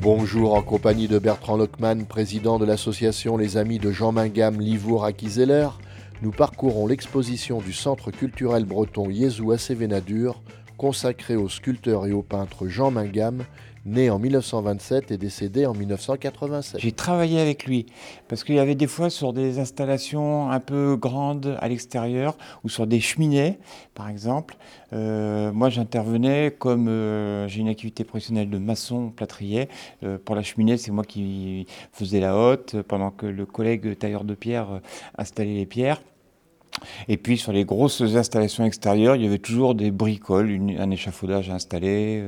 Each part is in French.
Bonjour, en compagnie de Bertrand Lockmann, président de l'association Les Amis de Jean Mingam Livour-Akizeller, nous parcourons l'exposition du Centre culturel breton Yezhou à Sévénadur, consacrée au sculpteur et au peintre Jean Mingam, né en 1927 et décédé en 1987. J'ai travaillé avec lui parce qu'il y avait des fois sur des installations un peu grandes à l'extérieur ou sur des cheminées, par exemple. Moi, j'intervenais comme j'ai une activité professionnelle de maçon plâtrier. Pour la cheminée, c'est moi qui faisais la hotte pendant que le collègue tailleur de pierre installait les pierres. Et puis sur les grosses installations extérieures, il y avait toujours des bricoles, un échafaudage à installer,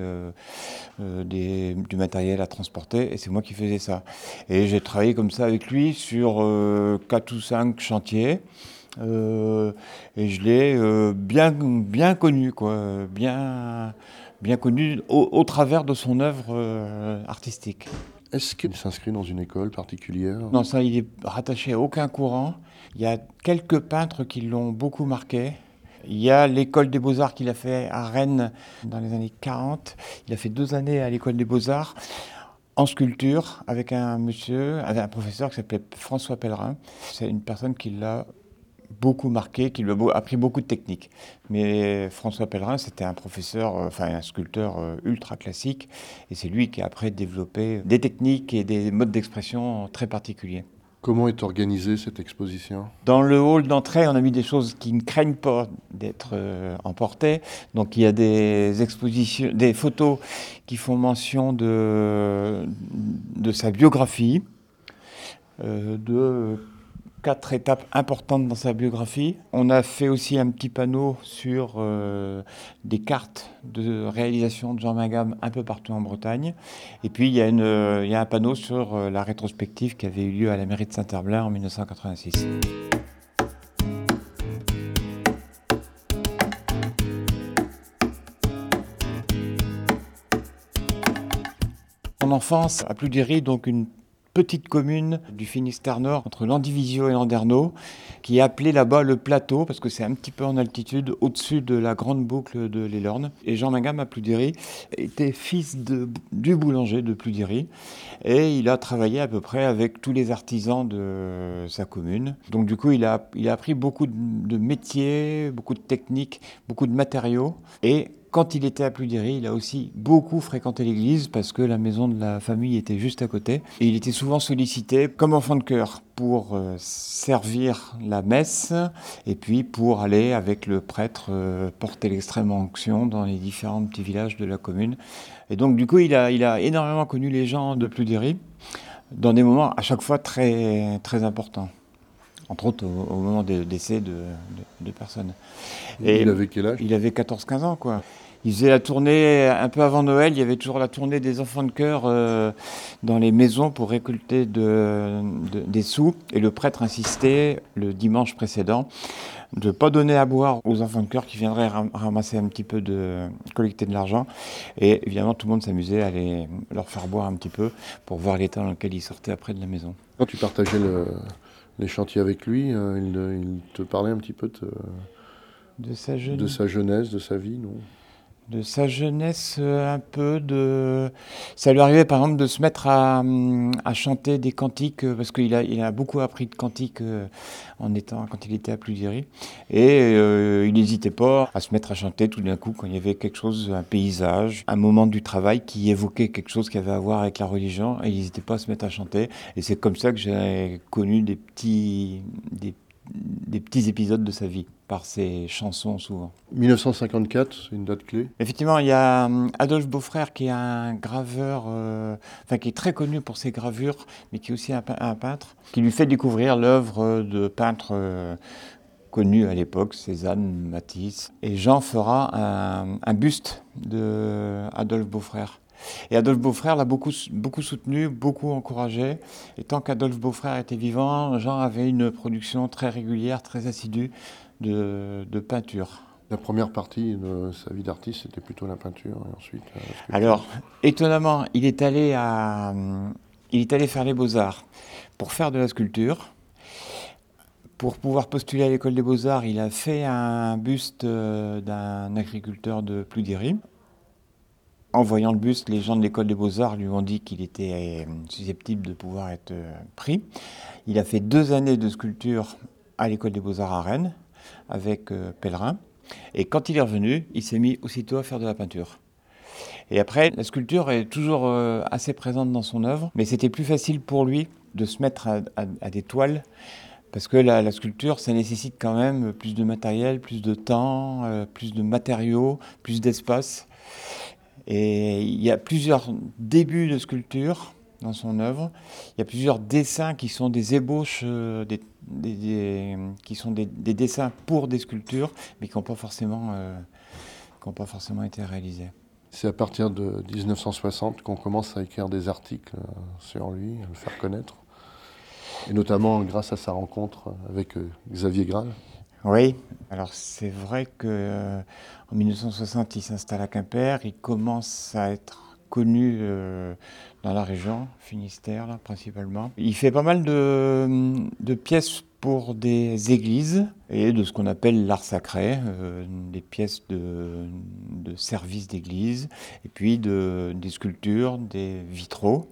du matériel à transporter, et c'est moi qui faisais ça. Et j'ai travaillé comme ça avec lui sur 4 ou 5 chantiers, et je l'ai bien connu, quoi, bien connu au travers de son œuvre artistique. Est-ce qu'il s'inscrit dans une école particulière ? Non, ça, il est rattaché à aucun courant. Il y a quelques peintres qui l'ont beaucoup marqué. Il y a l'école des Beaux-Arts qu'il a fait à Rennes dans les années 40. Il a fait 2 années à l'école des Beaux-Arts en sculpture avec un professeur qui s'appelait François Pellerin. C'est une personne qui l'a beaucoup marqué, qui lui a appris beaucoup de techniques. Mais François Pellerin, c'était un professeur, un sculpteur ultra classique. Et c'est lui qui a après développé des techniques et des modes d'expression très particuliers. Comment est organisée cette exposition ? Dans le hall d'entrée, on a mis des choses qui ne craignent pas d'être emportées. Donc il y a des expositions, des photos qui font mention de sa biographie, de 4 étapes importantes dans sa biographie. On a fait aussi un petit panneau sur des cartes de réalisation de Jean Mingam un peu partout en Bretagne. Et puis il y a un panneau sur la rétrospective qui avait eu lieu à la mairie de Saint-Herblain en 1986. Mon enfance à Ploudiry, donc une petite commune du Finistère Nord entre Landivisiau et Landerneau, qui est appelée là-bas le plateau, parce que c'est un petit peu en altitude, au-dessus de la grande boucle de l'Elorn. Et Jean Mingam à Ploudiry était fils du boulanger de Ploudiry, et il a travaillé à peu près avec tous les artisans de sa commune. Donc du coup, il a appris beaucoup de métiers, beaucoup de techniques, beaucoup de matériaux, et quand il était à Ploudiry, il a aussi beaucoup fréquenté l'église parce que la maison de la famille était juste à côté. Et il était souvent sollicité comme enfant de chœur pour servir la messe et puis pour aller avec le prêtre porter l'extrême onction dans les différents petits villages de la commune. Et donc du coup, il a énormément connu les gens de Ploudiry dans des moments à chaque fois très, très importants. Entre autres au moment des décès de personnes. Et il avait quel âge ? Il avait 14-15 ans, quoi. Il faisait la tournée, un peu avant Noël, il y avait toujours la tournée des enfants de chœur dans les maisons pour récolter des sous. Et le prêtre insistait, le dimanche précédent, de ne pas donner à boire aux enfants de chœur qui viendraient ramasser un petit peu collecter de l'argent. Et évidemment, tout le monde s'amusait à leur faire boire un petit peu pour voir l'état dans lequel ils sortaient après de la maison. Quand tu partageais les chantiers avec lui, il te parlait un petit peu de sa jeunesse, de sa vie, non ? De sa jeunesse, un peu ça lui arrivait par exemple de se mettre à chanter des cantiques, parce qu'il a beaucoup appris de cantiques quand il était à Ploudiry. Et il n'hésitait pas à se mettre à chanter tout d'un coup quand il y avait quelque chose, un paysage, un moment du travail qui évoquait quelque chose qui avait à voir avec la religion, et il n'hésitait pas à se mettre à chanter. Et c'est comme ça que j'ai connu des petits épisodes de sa vie, par ses chansons souvent. 1954, c'est une date clé. Effectivement, il y a Adolphe Beaufrère qui est un graveur, qui est très connu pour ses gravures, mais qui est aussi un peintre, qui lui fait découvrir l'œuvre de peintres connus à l'époque, Cézanne, Matisse. Et Jean fera un buste d'Adolphe Beaufrère. Et Adolphe Beaufrère l'a beaucoup soutenu, beaucoup encouragé. Et tant qu'Adolphe Beaufrère était vivant, Jean avait une production très régulière, très assidue de peinture. La première partie de sa vie d'artiste, c'était plutôt la peinture, et ensuite la sculpture. Alors, étonnamment, il est allé faire les Beaux-Arts pour faire de la sculpture. Pour pouvoir postuler à l'école des Beaux-Arts, il a fait un buste d'un agriculteur de Ploudiry. En voyant le buste, les gens de l'école des Beaux-Arts lui ont dit qu'il était susceptible de pouvoir être pris. Il a fait 2 années de sculpture à l'école des Beaux-Arts à Rennes, avec Pellerin. Et quand il est revenu, il s'est mis aussitôt à faire de la peinture. Et après, la sculpture est toujours assez présente dans son œuvre, mais c'était plus facile pour lui de se mettre à des toiles, parce que la sculpture, ça nécessite quand même plus de matériel, plus de temps, plus de matériaux, plus d'espace. Et il y a plusieurs débuts de sculpture dans son œuvre. Il y a plusieurs dessins qui sont des ébauches, qui sont des dessins pour des sculptures, mais qui n'ont pas forcément été réalisés. C'est à partir de 1960 qu'on commence à écrire des articles sur lui, à le faire connaître. Et notamment grâce à sa rencontre avec Xavier Graal. Oui, alors c'est vrai qu'en 1960, il s'installe à Quimper, il commence à être connu dans la région, Finistère là, principalement. Il fait pas mal de pièces pour des églises et de ce qu'on appelle l'art sacré, des pièces de service d'église, et puis des sculptures, des vitraux,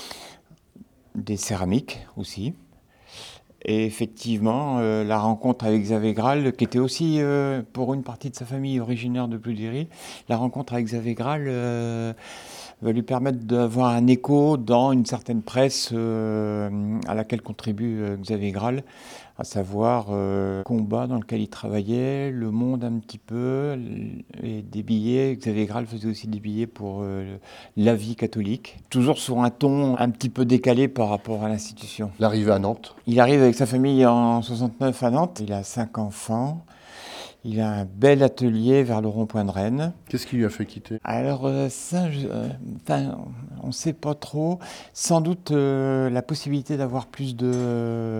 des céramiques aussi. Et effectivement, la rencontre avec Xavier Graal, qui était aussi, pour une partie de sa famille, originaire de Pludéry, la rencontre avec Xavier Graal va lui permettre d'avoir un écho dans une certaine presse à laquelle contribue Xavier Graal, à savoir Combat dans lequel il travaillait, Le Monde un petit peu, et des billets. Xavier Graal faisait aussi des billets pour La Vie catholique, toujours sur un ton un petit peu décalé par rapport à l'institution. L'arrivée à Nantes. Il arrive avec sa famille en 69 à Nantes, il a 5 enfants. Il a un bel atelier vers le rond-point de Rennes. Qu'est-ce qui lui a fait quitter? Alors ça, on ne sait pas trop. Sans doute la possibilité d'avoir plus de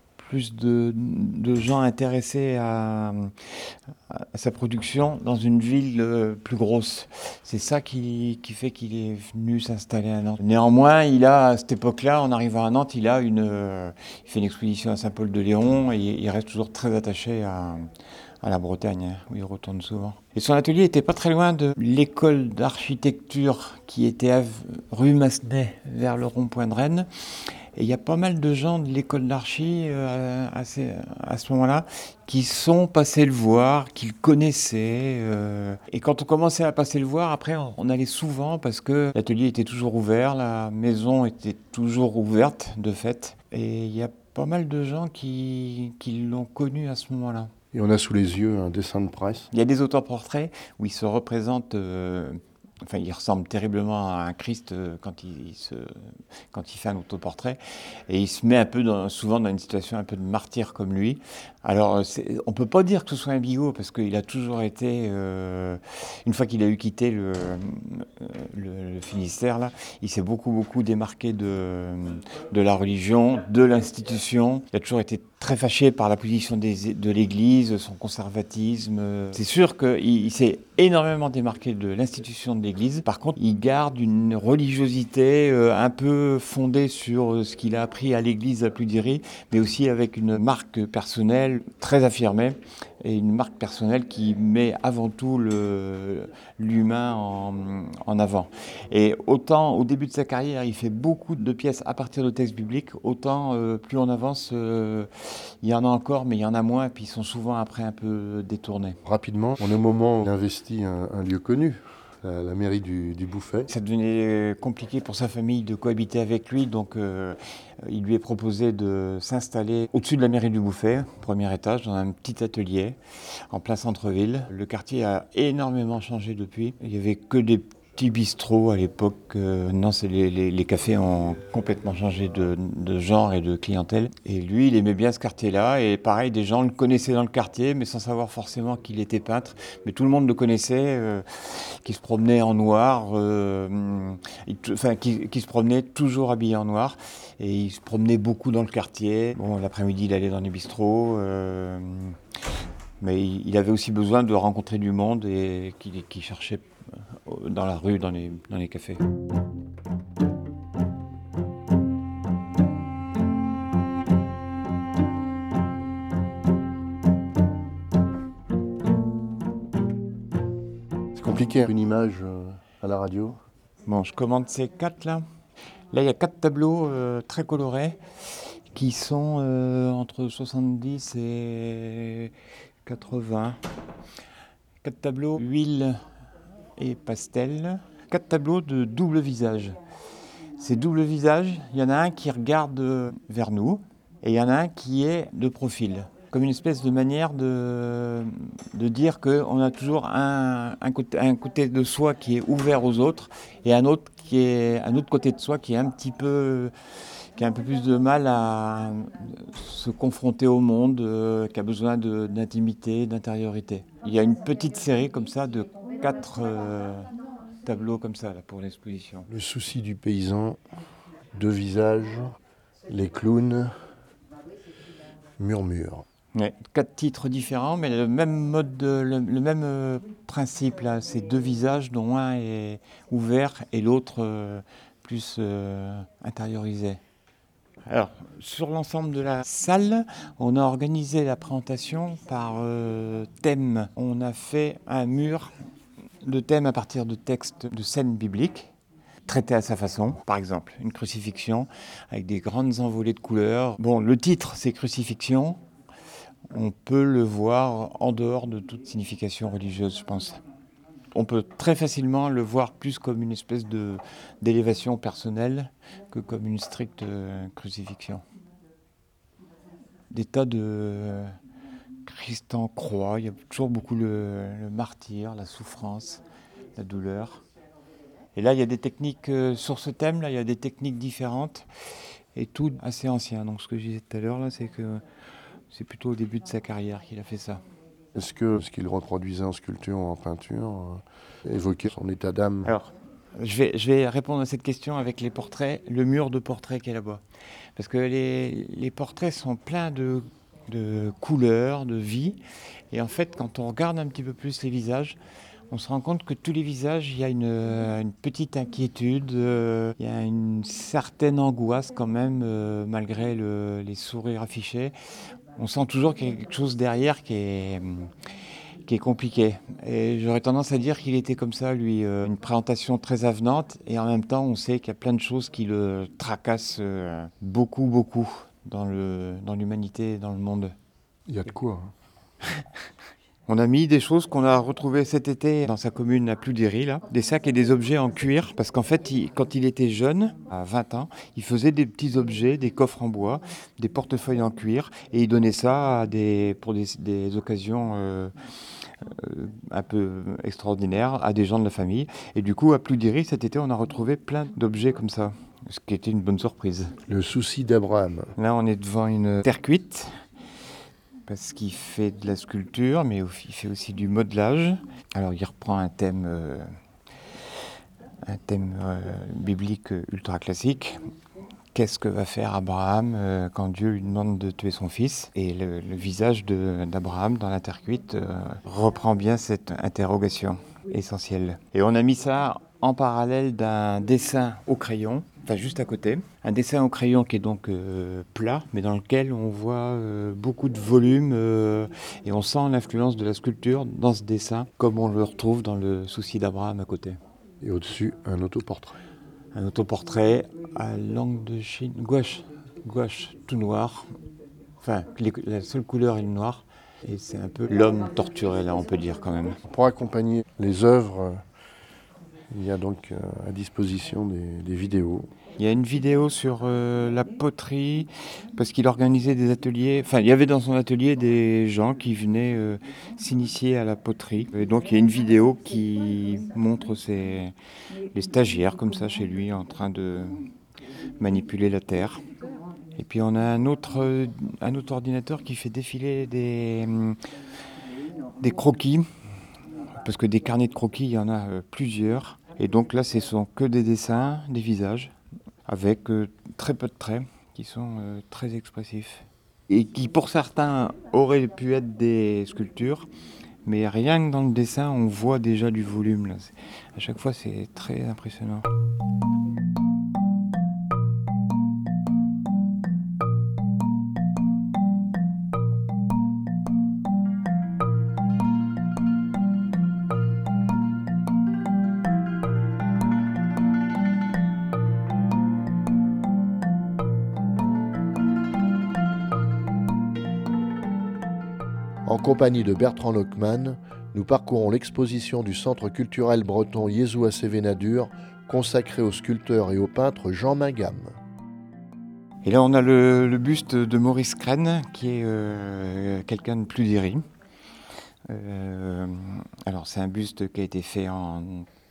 gens intéressés à sa production dans une ville plus grosse. C'est ça qui fait qu'il est venu s'installer à Nantes. Néanmoins, à cette époque-là, en arrivant à Nantes, il fait une exposition à Saint-Paul-de-Léon et il reste toujours très attaché à la Bretagne, où il retourne souvent. Et son atelier n'était pas très loin de l'école d'architecture qui était rue Massenet, vers le rond-point de Rennes. Et il y a pas mal de gens de l'école d'archi à ce moment-là qui sont passés le voir, qui le connaissaient. Et quand on commençait à passer le voir, après on allait souvent parce que l'atelier était toujours ouvert, la maison était toujours ouverte de fait. Et il y a pas mal de gens qui l'ont connu à ce moment-là. Et on a sous les yeux un dessin de presse. Il y a des autoportraits où il se représente, il ressemble terriblement à un Christ quand il fait un autoportrait. Et il se met souvent dans une situation un peu de martyr comme lui. Alors, on ne peut pas dire que ce soit un bigot, parce qu'il a toujours été, une fois qu'il a eu quitté le Finistère, là, il s'est beaucoup démarqué de la religion, de l'institution. Il a toujours été très fâché par la position de l'Église, son conservatisme. C'est sûr qu'il s'est énormément démarqué de l'institution de l'Église. Par contre, il garde une religiosité un peu fondée sur ce qu'il a appris à l'Église à Pludéry, mais aussi avec une marque personnelle très affirmée, et une marque personnelle qui met avant tout l'humain en avant. Et autant au début de sa carrière, il fait beaucoup de pièces à partir de textes bibliques, autant plus on avance, il y en a encore, mais il y en a moins, et puis ils sont souvent après un peu détournés. Rapidement, on est au moment où il investit un lieu connu, la mairie du Bouffay. Ça devenait compliqué pour sa famille de cohabiter avec lui, donc il lui est proposé de s'installer au-dessus de la mairie du Bouffay, premier étage, dans un petit atelier, en plein centre-ville. Le quartier a énormément changé depuis. Il n'y avait que des petits bistrots à l'époque. Non, les cafés ont complètement changé de genre et de clientèle. Et lui, il aimait bien ce quartier-là. Et pareil, des gens le connaissaient dans le quartier, mais sans savoir forcément qu'il était peintre. Mais tout le monde le connaissait, qui se promenait en noir, qui se promenait toujours habillé en noir. Et il se promenait beaucoup dans le quartier. Bon, l'après-midi, il allait dans les bistrots. Mais il avait aussi besoin de rencontrer du monde et qui cherchait dans la rue, dans les cafés. C'est compliqué, une image à la radio. Bon, je commande ces 4 là. Là, il y a 4 tableaux très colorés qui sont entre 70 et 80. 4 tableaux, huile et pastel. 4 tableaux de double visage. Ces doubles visages, il y en a un qui regarde vers nous et il y en a un qui est de profil. Comme une espèce de manière de dire qu'on a toujours un côté de soi qui est ouvert aux autres et un autre côté de soi qui est qui a un peu plus de mal à se confronter au monde, qui a besoin d'intimité, d'intériorité. Il y a une petite série comme ça de 4 tableaux comme ça là, pour l'exposition. Le souci du paysan, 2 visages, les clowns, Murmure. Ouais, 4 titres différents, mais le même le même principe là. C'est 2 visages dont un est ouvert et l'autre plus intériorisé. Alors, sur l'ensemble de la salle, on a organisé la présentation par thème. On a fait un mur de thèmes à partir de textes de scènes bibliques, traités à sa façon. Par exemple, une crucifixion avec des grandes envolées de couleurs. Bon, le titre, c'est Crucifixion. On peut le voir en dehors de toute signification religieuse, je pense. On peut très facilement le voir plus comme une espèce d'élévation personnelle que comme une stricte crucifixion. Des tas de Christ en croix, il y a toujours beaucoup le martyre, la souffrance, la douleur. Et là, il y a des techniques, sur ce thème, là, il y a des techniques différentes et tout assez ancien. Donc ce que je disais tout à l'heure, là, c'est que c'est plutôt au début de sa carrière qu'il a fait ça. Est-ce que ce qu'il reproduisait en sculpture ou en peinture évoquait son état d'âme? Alors, je vais répondre à cette question avec les portraits, le mur de portraits qui est là-bas. Parce que les portraits sont pleins de couleurs, de vie. Et en fait, quand on regarde un petit peu plus les visages, on se rend compte que tous les visages, il y a une petite inquiétude, il y a une certaine angoisse quand même, malgré les sourires affichés. On sent toujours qu'il y a quelque chose derrière qui est compliqué. Et j'aurais tendance à dire qu'il était comme ça, lui, une présentation très avenante, et en même temps, on sait qu'il y a plein de choses qui le tracassent beaucoup dans l'humanité et dans le monde. Il y a de quoi. On a mis des choses qu'on a retrouvées cet été dans sa commune à Ploudéry, là, des sacs et des objets en cuir, parce qu'en fait, quand il était jeune, à 20 ans, il faisait des petits objets, des coffres en bois, des portefeuilles en cuir, et il donnait ça pour des occasions un peu extraordinaires à des gens de la famille. Et du coup, à Ploudéry, cet été, on a retrouvé plein d'objets comme ça, ce qui était une bonne surprise. Le souci d'Abraham. Là, on est devant une terre cuite, parce qu'il fait de la sculpture, mais il fait aussi du modelage. Alors il reprend un thème biblique ultra classique. Qu'est-ce que va faire Abraham quand Dieu lui demande de tuer son fils? Et le visage d'Abraham dans la terre cuite reprend bien cette interrogation essentielle. Et on a mis ça en parallèle d'un dessin au crayon, enfin juste à côté. Un dessin au crayon qui est donc plat, mais dans lequel on voit beaucoup de volume et on sent l'influence de la sculpture dans ce dessin, comme on le retrouve dans le souci d'Abraham à côté. Et au-dessus, un autoportrait. Un autoportrait à langue de Chine, gouache, tout noir. Enfin, la seule couleur est le noir. Et c'est un peu l'homme torturé, là, on peut dire quand même. Pour accompagner les œuvres, il y a donc à disposition des vidéos. Il y a une vidéo sur la poterie, parce qu'il organisait des ateliers. Enfin, il y avait dans son atelier des gens qui venaient s'initier à la poterie. Et donc, il y a une vidéo qui montre les stagiaires, comme ça, chez lui, en train de manipuler la terre. Et puis, on a un autre ordinateur qui fait défiler des croquis, parce que des carnets de croquis, il y en a plusieurs. Et donc là, ce sont que des dessins, des visages, avec très peu de traits, qui sont très expressifs. Et qui, pour certains, auraient pu être des sculptures, mais rien que dans le dessin, on voit déjà du volume. Là. À chaque fois, c'est très impressionnant. compagnie de Bertrand Lockman, nous parcourons l'exposition du Centre culturel breton Yezhou à Sévénadur, consacrée au sculpteur et au peintre Jean Mingam. Et là, on a le buste de Maurice Crène, qui est quelqu'un de Pludéry. Alors, c'est un buste qui a été fait en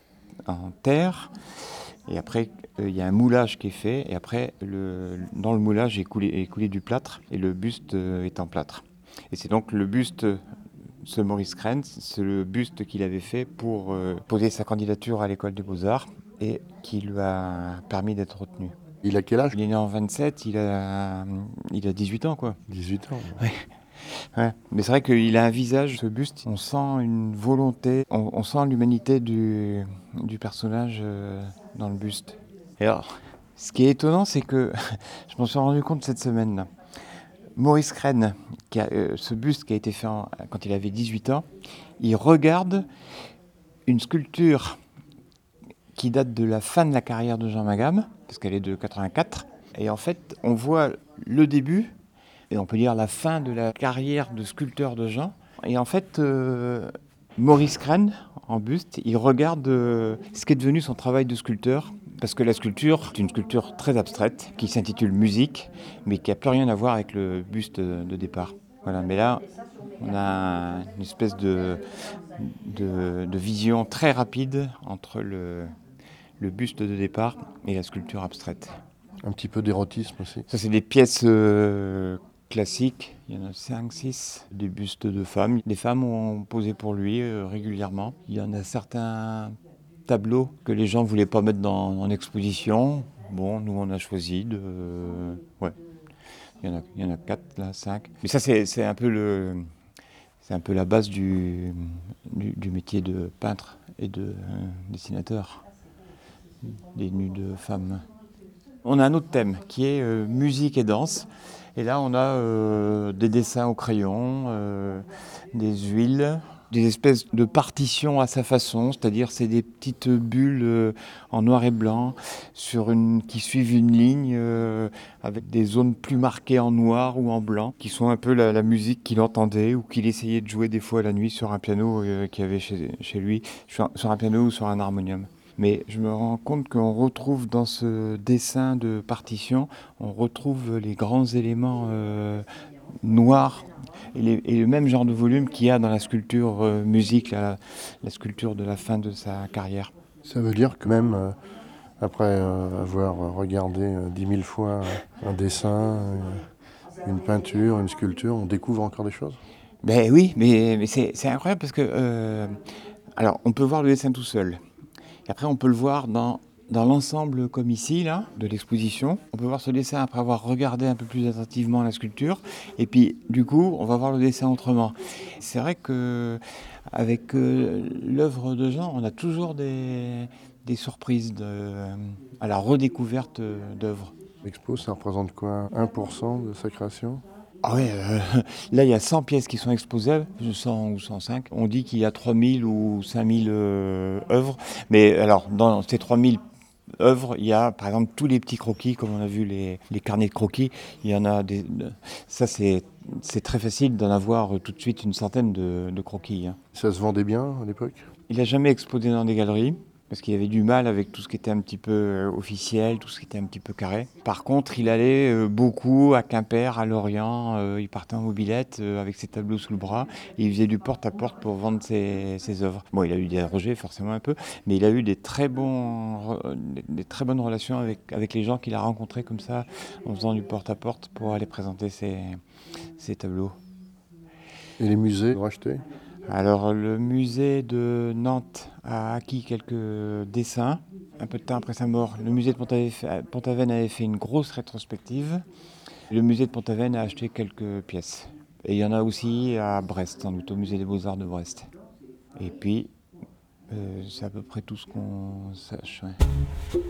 terre. Et après, il y a un moulage qui est fait. Et après, dans le moulage est coulé du plâtre. Et le buste est en plâtre. Et c'est donc le buste, ce Maurice Crène, c'est le buste qu'il avait fait pour poser sa candidature à l'École des Beaux-Arts et qui lui a permis d'être retenu. Il a quel âge ? Il est né en 27, il a 18 ans, quoi. 18 ans. Ouais. Ouais. Mais c'est vrai qu'il a un visage, ce buste, on sent une volonté, on sent l'humanité du personnage dans le buste. Et alors, ce qui est étonnant, c'est que je m'en suis rendu compte cette semaine. Maurice Crène, ce buste qui a été fait quand il avait 18 ans, il regarde une sculpture qui date de la fin de la carrière de Jean Mingam, parce qu'elle est de 84. Et en fait, on voit le début, et on peut dire la fin de la carrière de sculpteur de Jean. Et en fait, Maurice Crène, en buste, il regarde ce qu'est devenu son travail de sculpteur, parce que la sculpture est une sculpture très abstraite, qui s'intitule Musique, mais qui n'a plus rien à voir avec le buste de départ. Voilà, mais là, on a une espèce de vision très rapide entre le buste de départ et la sculpture abstraite. Un petit peu d'érotisme aussi. Ça, c'est des pièces classiques. Il y en a 5, 6. Des bustes de femmes. Les femmes ont posé pour lui régulièrement. Il y en a certains tableaux que les gens ne voulaient pas mettre en exposition. Bon, nous, on a choisi de... Ouais. Il y en a 4, là, 5. Mais ça, c'est un peu c'est un peu la base du métier de peintre et de dessinateur. Des nus de femmes. On a un autre thème qui est musique et danse. Et là, on a des dessins au crayon, des huiles, des espèces de partitions à sa façon, c'est-à-dire c'est des petites bulles en noir et blanc qui suivent une ligne avec des zones plus marquées en noir ou en blanc, qui sont un peu la musique qu'il entendait ou qu'il essayait de jouer des fois la nuit sur un piano qu'il avait chez lui, sur un piano ou sur un harmonium. Mais je me rends compte qu'on retrouve dans ce dessin de partition, on retrouve les grands éléments noirs et le même genre de volume qu'il y a dans la sculpture musique, la sculpture de la fin de sa carrière. Ça veut dire que même après avoir regardé 10 000 fois un dessin, une peinture, une sculpture, on découvre encore des choses ? Ben oui, mais c'est incroyable parce que alors on peut voir le dessin tout seul. Et après, on peut le voir dans l'ensemble comme ici, là, de l'exposition. On peut voir ce dessin après avoir regardé un peu plus attentivement la sculpture. Et puis, du coup, on va voir le dessin autrement. C'est vrai qu'avec l'œuvre de Jean, on a toujours des surprises à la redécouverte d'œuvres. L'expo, ça représente quoi ? 1% de sa création ? Ah ouais, là il y a 100 pièces qui sont exposées, 100 ou 105. On dit qu'il y a 3000 ou 5000 œuvres. Mais alors, dans ces 3000 œuvres, il y a par exemple tous les petits croquis, comme on a vu les carnets de croquis. Il y en a ça c'est très facile d'en avoir tout de suite une centaine de croquis. Hein. Ça se vendait bien à l'époque ? Il n'a jamais exposé dans des galeries. Parce qu'il avait du mal avec tout ce qui était un petit peu officiel, tout ce qui était un petit peu carré. Par contre, il allait beaucoup à Quimper, à Lorient, il partait en mobilette avec ses tableaux sous le bras, et il faisait du porte-à-porte pour vendre ses œuvres. Bon, il a eu des rejets forcément un peu, mais il a eu des très bonnes relations avec les gens qu'il a rencontrés comme ça, en faisant du porte-à-porte pour aller présenter ses tableaux. Et les musées ont racheté ? Alors, le musée de Nantes a acquis quelques dessins. Un peu de temps après sa mort, le musée de Pont-Aven avait fait une grosse rétrospective. Le musée de Pont-Aven a acheté quelques pièces. Et il y en a aussi à Brest, sans doute, au musée des Beaux-Arts de Brest. Et puis, c'est à peu près tout ce qu'on sache. Ouais.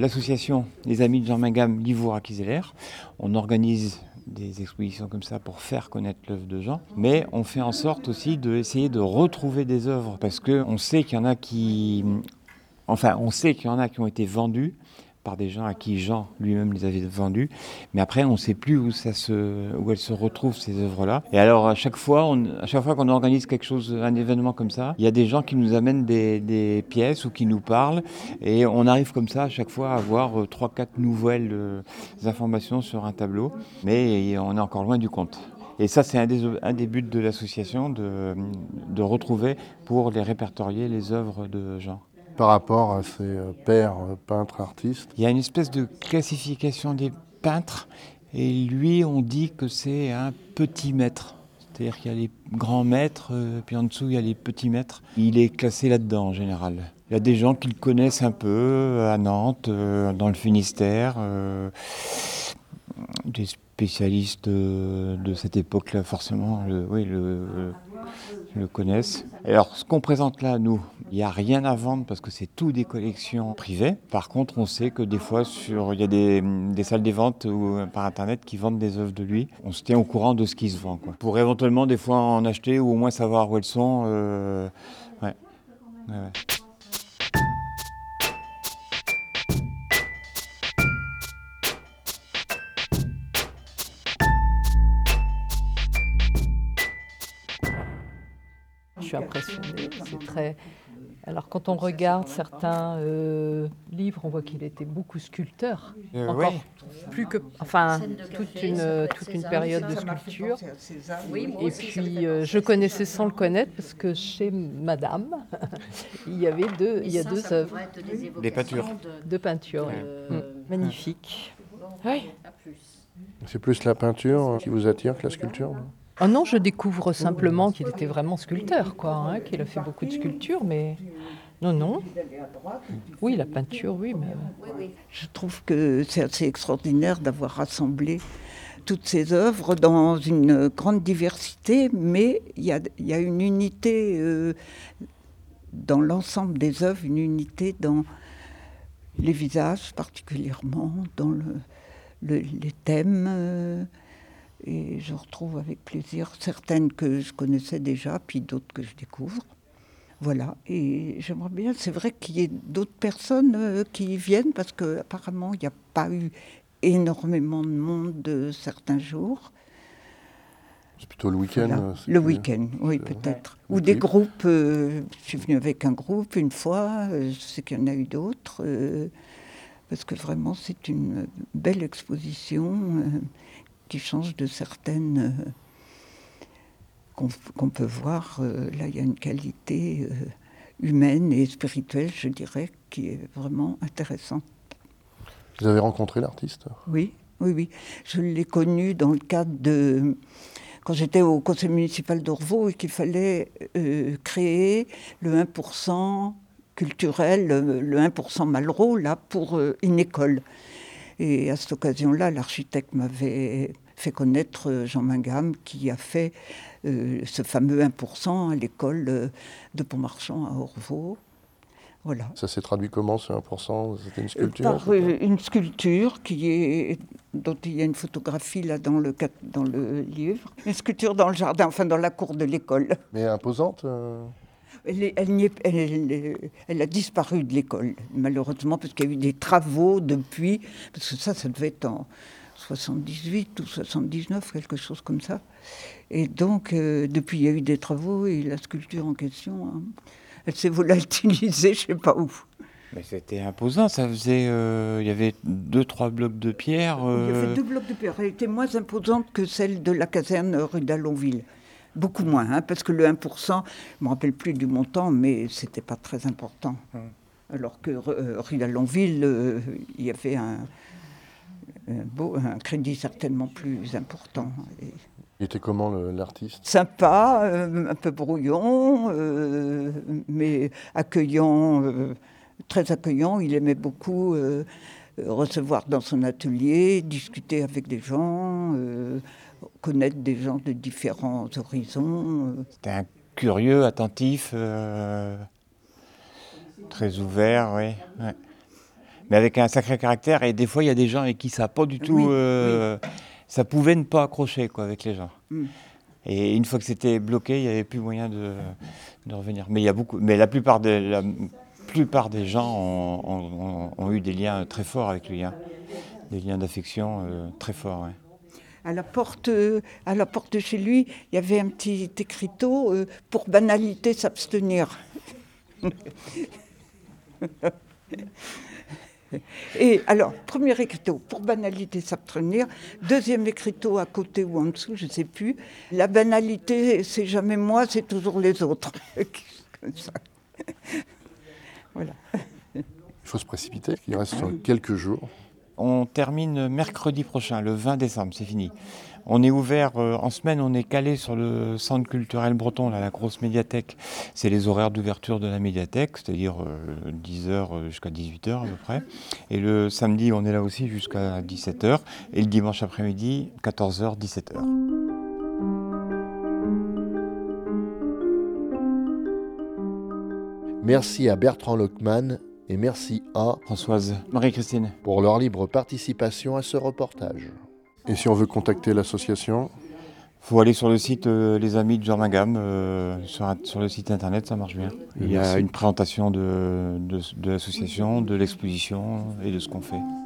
l'association Les Amis de Jean Mangam, Livour à Kizeler. On organise des expositions comme ça pour faire connaître l'œuvre de Jean, mais on fait en sorte aussi d'essayer de retrouver des œuvres, parce qu'on sait qu'il y en a qui... Enfin, on sait qu'il y en a qui ont été vendus par des gens à qui Jean lui-même les avait vendus, mais après on ne sait plus où elles se retrouvent ces œuvres-là. Et alors à chaque fois qu'on organise quelque chose, un événement comme ça, il y a des gens qui nous amènent des pièces ou qui nous parlent, et on arrive comme ça à chaque fois à avoir 3-4 nouvelles informations sur un tableau, mais on est encore loin du compte. Et ça, c'est un des buts de l'association, de retrouver pour les répertorier les œuvres de Jean. Par rapport à ces pères peintres artistes. Il y a une espèce de classification des peintres, et lui, on dit que c'est un petit maître. C'est-à-dire qu'il y a les grands maîtres, puis en dessous, il y a les petits maîtres. Il est classé là-dedans, en général. Il y a des gens qui le connaissent un peu, à Nantes, dans le Finistère, des spécialistes de cette époque-là, forcément, le connaissent. Alors, ce qu'on présente là, nous, il n'y a rien à vendre parce que c'est tout des collections privées. Par contre, on sait que des fois, il y a des salles des ventes par Internet qui vendent des œuvres de lui. On se tient au courant de ce qui se vend, quoi. Pour éventuellement, des fois, en acheter ou au moins savoir où elles sont. Ouais. Je suis impressionnée. C'est très... Alors quand on regarde certains livres, on voit qu'il était beaucoup sculpteur. Encore plus que, enfin, toute une période de sculpture. Et puis je connaissais sans le connaître parce que chez Madame, il y a deux œuvres. Des peintures. De peinture, oui. Magnifique. Oui. C'est plus la peinture qui vous attire que la sculpture, non ? Oh non, je découvre simplement qu'il était vraiment sculpteur, quoi, hein, qu'il a fait beaucoup de sculptures, mais non. Oui, la peinture, oui, mais... Je trouve que c'est assez extraordinaire d'avoir rassemblé toutes ces œuvres dans une grande diversité, mais il y a une unité dans l'ensemble des œuvres, une unité dans les visages particulièrement, dans les thèmes... Et je retrouve avec plaisir certaines que je connaissais déjà, puis d'autres que je découvre. Voilà, et j'aimerais bien, c'est vrai qu'il y ait d'autres personnes qui viennent, parce qu'apparemment, il n'y a pas eu énormément de monde certains jours. C'est plutôt le week-end. Voilà. Le week-end, oui, peut-être. Ou des groupes, je suis venue avec un groupe une fois, je sais qu'il y en a eu d'autres, parce que vraiment, c'est une belle exposition qui change de certaines qu'on peut voir. Là, il y a une qualité humaine et spirituelle, je dirais, qui est vraiment intéressante. Vous avez rencontré l'artiste ? Oui. Je l'ai connu dans le cadre de... Quand j'étais au conseil municipal d'Orvaux et qu'il fallait créer le 1% culturel, le 1% Malraux, là, pour une école. Et à cette occasion-là, l'architecte m'avait fait connaître Jean Mangam, qui a fait ce fameux 1% à l'école de Pontmarchand à Orvaux. Voilà. Ça s'est traduit comment, ce 1%? C'était une sculpture? Par une sculpture dont il y a une photographie là dans le livre. Une sculpture dans le jardin, enfin dans la cour de l'école. Mais imposante Elle a disparu de l'école, malheureusement, parce qu'il y a eu des travaux depuis, parce que ça devait être en 78 ou 79, quelque chose comme ça. Et donc, depuis, il y a eu des travaux et la sculpture en question, elle s'est volatilisée, je ne sais pas où. Mais c'était imposant, ça faisait... il y avait 2-3 blocs de pierre. Il y avait 2 blocs de pierre. Elle était moins imposante que celle de la caserne rue d'Allonville. Beaucoup moins, parce que le 1%, je ne me rappelle plus du montant, mais ce n'était pas très important. Alors que rue d'Allonville, il y avait un crédit certainement plus important. Il était comment l'artiste? Sympa, un peu brouillon, mais accueillant, très accueillant. Il aimait beaucoup recevoir dans son atelier, discuter avec des gens, connaître des gens de différents horizons. C'était un curieux, attentif, très ouvert, oui. Ouais. mais avec un sacré caractère. Et des fois, il y a des gens avec qui ça n'a pas du tout... Ça pouvait ne pas accrocher quoi, avec les gens. Et une fois que c'était bloqué, il n'y avait plus moyen de revenir. Mais la plupart des gens ont eu des liens très forts avec lui, hein. Des liens d'affection très forts. Ouais. À la porte de chez lui, il y avait un petit écriteau pour banalité s'abstenir. Et alors, premier écriteau, pour banalité s'abstenir. Deuxième écriteau à côté ou en dessous, je ne sais plus. La banalité, c'est jamais moi, c'est toujours les autres. Comme ça. Voilà. Il faut se précipiter, il reste quelques jours. On termine mercredi prochain, le 20 décembre, c'est fini. On est ouvert en semaine, on est calé sur le centre culturel breton, là, la grosse médiathèque. C'est les horaires d'ouverture de la médiathèque, c'est-à-dire 10h jusqu'à 18h à peu près. Et le samedi, on est là aussi jusqu'à 17h. Et le dimanche après-midi, 14h, 17h. Merci à Bertrand Lockman et merci à Françoise, Marie-Christine pour leur libre participation à ce reportage. Et si on veut contacter l'association ? Il faut aller sur le site Les Amis de Jean Mangam, sur le site internet, ça marche bien. Il y a une présentation de l'association, de l'exposition et de ce qu'on fait.